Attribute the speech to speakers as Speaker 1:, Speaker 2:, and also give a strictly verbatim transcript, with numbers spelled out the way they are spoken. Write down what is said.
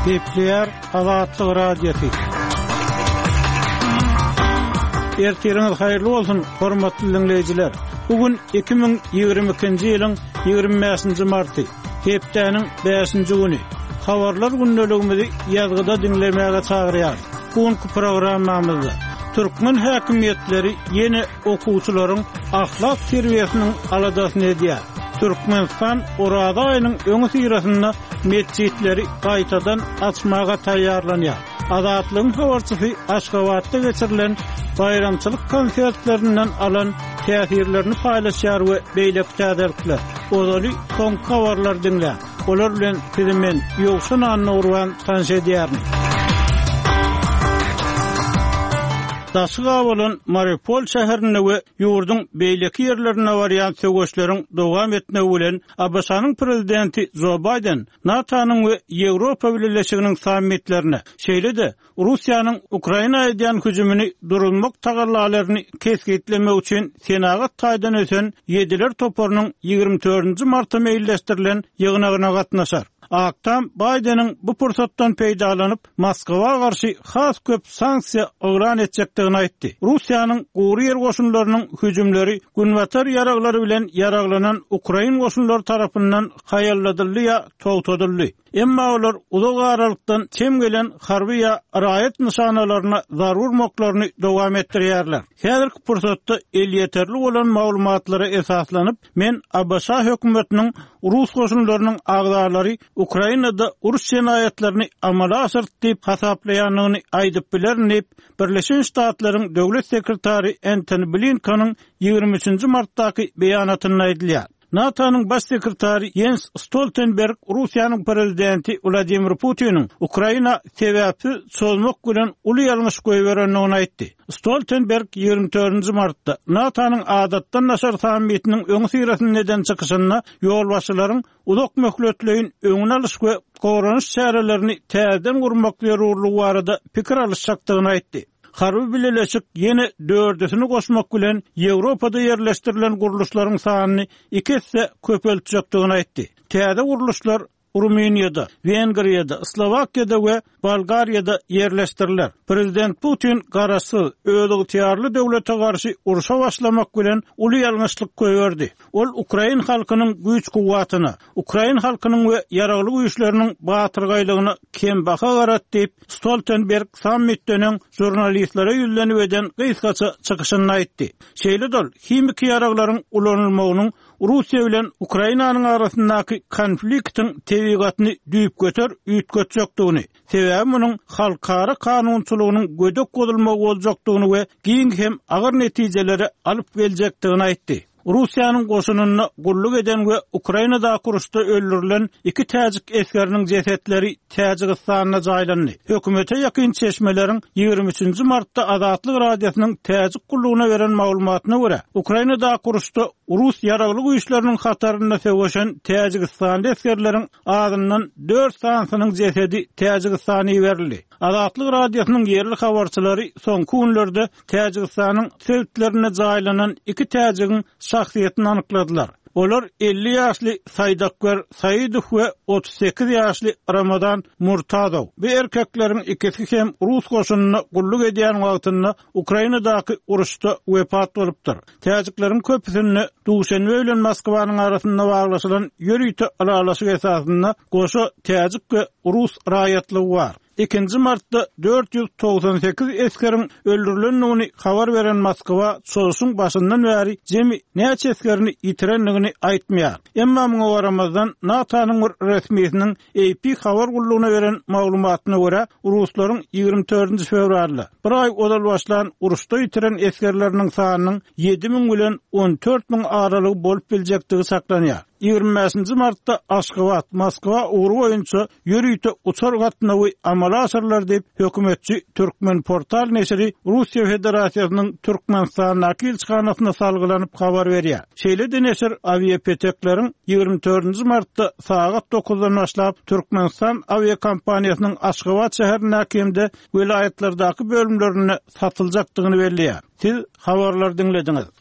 Speaker 1: Kepler Azatlyk radiosu. Ertiriniz hayırlı olsun, hormatly dinleyijiler. Bugün iki bin ýygrimi ikinji ýylyň ýygrimi beşinji marty, hepdeniň beşinji güni. Habarlar gündeligimizi ýazgyda dinlemäge çagyrýar. Bugünkü programmamyzda Türkmen häkimetleri ýene okuwçylaryň ahlak terbiýesiniň aladasyny edýär. Türkmenistan orada aýynyň öňü syrasynda mescitleri gaýtadan açmaga taýýarlanýar. Azatlygyň habarçysy Aşgabatda geçirilen bayramçylyk konsertlerinden alan täsirlerini paýlaşýar we beýle täzelikler. Olary soňky habarlar dinle. Olar bilen sizimen ýoksun anny tanış edýärmi? Daşyga bolan Mariupol şäherine we ýurdun beýleki ýerlerine barýan söwgeçleriň dowam etmegi bilen A B S-nyň prezidenti Joe Biden NATO-nyň we Ýewropa Birleşiginiň sammitlerine, şeýle-de Russiýanyň Ukraina edýän hüjümini durulmak tagallalaryny kesgitlemek üçin Senagat taýdan ösen ýediler toparynyň ýygrimi dördünji martda meýilleşdirilen ýygynagyna gatnaşar. Aktam Biden'in bu pursatdan peýdalanyp Moskwa garşy has köp sanksiýa ogran etjekdigini aýtdy. Russiýanyň gowy ýer goşunlarynyň hüjümleri günwatar ýaraglary bilen ýaraglanan Ukraina goşunlary tarapyndan haýalladyldy, togtadyldy. Emma olar uzak aralykdan tem gelen harby ýa raýat nişanalaryna zarur moklaryny dowam etdirýärler. Häzirki pursatda el ýeterli bolan maglumatlara esaslanyp men A B S hökümetiniň Rus goşunlarynyň agdarlary Ukrainada uruş cinayetlerini amala asyrtyp hasaplaýanyny aýdyp bilerni Birleşen Ştatlaryň döwlet sekretary Antony Blinken'in ýygrimi üçinji martdaky beýanatyny aýdylýar. NATO-nyň baş sekretary Jens Stoltenberg Russiýanyň prezidenti Vladimir Putin'in Ukraina sebäpsiz çözmek bilen uly ýalňyş goýberenligini aýtdy. Stoltenberg ýygrimi dördünji martda NATO-nyň adatdan naşar sammitiniň öňü syrasyndan neden çykyşyna ýol başlaryň uzak möhletleýin öňüne alyş we gowranyş çärelerini täzeden gurmak zerurlygy barada pikir alışjakdygyny aýtdy. Harby Birleşik ýene dördüsini goşmak bilen Ýewropada ýerleşdirilen guruluşlaryň sanyny iki hisse köpeltjekdigini aýtdy. Täze guruluşlar Rumeniýada, Wengriýada, Slowakiýada we Bolgariýada ýerleşdiriler. Prezident Putin garasy öňe tiýarly döwlete garşy uruşa başlamak bilen uly ýalňyşlyk goýberdi. Ol Ukraina halkynyň güýç guwatyna, Ukraina halkynyň we ýaragly güýçleriniň batyrgaýlygyny kem baha garat diýip Stoltenberg sammitden jurnalistlere ýüzlenip eden gysgaça çykyşyny aýtdy. Şeýle-de himiki ýaraglaryň ulanylmagynyň Russiýa bilen Ukrainanyň arasyndaky konfliktiň tebigatyny düýüp götür, üýtgetjekdigini, sebäbi munyň halkara kanunçylygynyň gödek bolmagy boljakdygyny we giň hem agyr netijelere alyp geljekdigini aýtdy. Russiýanyň goşunyny gulluk eden we Ukrainada kuruşda öldürilen iki täjik eskeriniň jesetleri Täjikistana jaýlandy. Hökümete ýakyn çeşmeleriň ýygrimi üçinji martda Azatlyk radiosynyň täjik gulluguna beren maglumatyna görä, Ukrainada kuruşda Rus ýaragly güýçleriniň hatarynda söwgeşen Täjikistan eskerleriň adyndan dört sansynyň jesedi Täjikistana berildi. Azatlyk radiosynyň ýerli habarçylary soňky günlerde Täjikistanyň sewtlerine jaýlanan iki täjigiň şahsiýetini anykladylar. Olar elli ýaşly Saýdakbar Saýidow we otuz sekiz ýaşly Ramadan Murtadow. Bu erkekleriň ikisi hem Rus goşunyna gulluk edýän wagtynda Ukrainadaky uruşda wepat bolupdyr. Täjiklerin köpüsini Duşanbe bilen Moskwanyň arasynda baglaşylan ýörüýte alalaşyk esasynda goşa täjik we Rus raýatlygy bar. ikinji martda dört yüz togsan sekiz eskerin öldürilenligini habar beren Moskwa soğuşun başından beri jemi näçe eskerini itirenligini aýtmaýar. Emma muňa garamazdan NATO-nyň resmiýetiniň A P habar gulluguna beren maglumatyna görä Ruslaryň ýygrimi dördünji fevralda bir ay odal başlan uruşda itiren eskerleriniň sanynyň ýedi miň bilen on dört miň aralygy bolup biljekdigi saklanýar. ýygrimi beşinji martda Aşgabat, Moskwa uğru boýunça ýörüýte uçar gatna we amala asyrlar diýip hökümetçi Türkmen portal neşri Russiýa Federasiýasynyň Türkmenistanaky elçixanasyna salgylanyp habar berýär. Şeýle-de neşir aviapetekleriň ýygrimi dördünji martda saat dokuzdan başlap Türkmenistan aviakompaniýasynyň Aşgabat şäherindäki vilayetlerdaky bölümlerine satyljakdygyny belliýär. Siz habarlar dinlediňiz.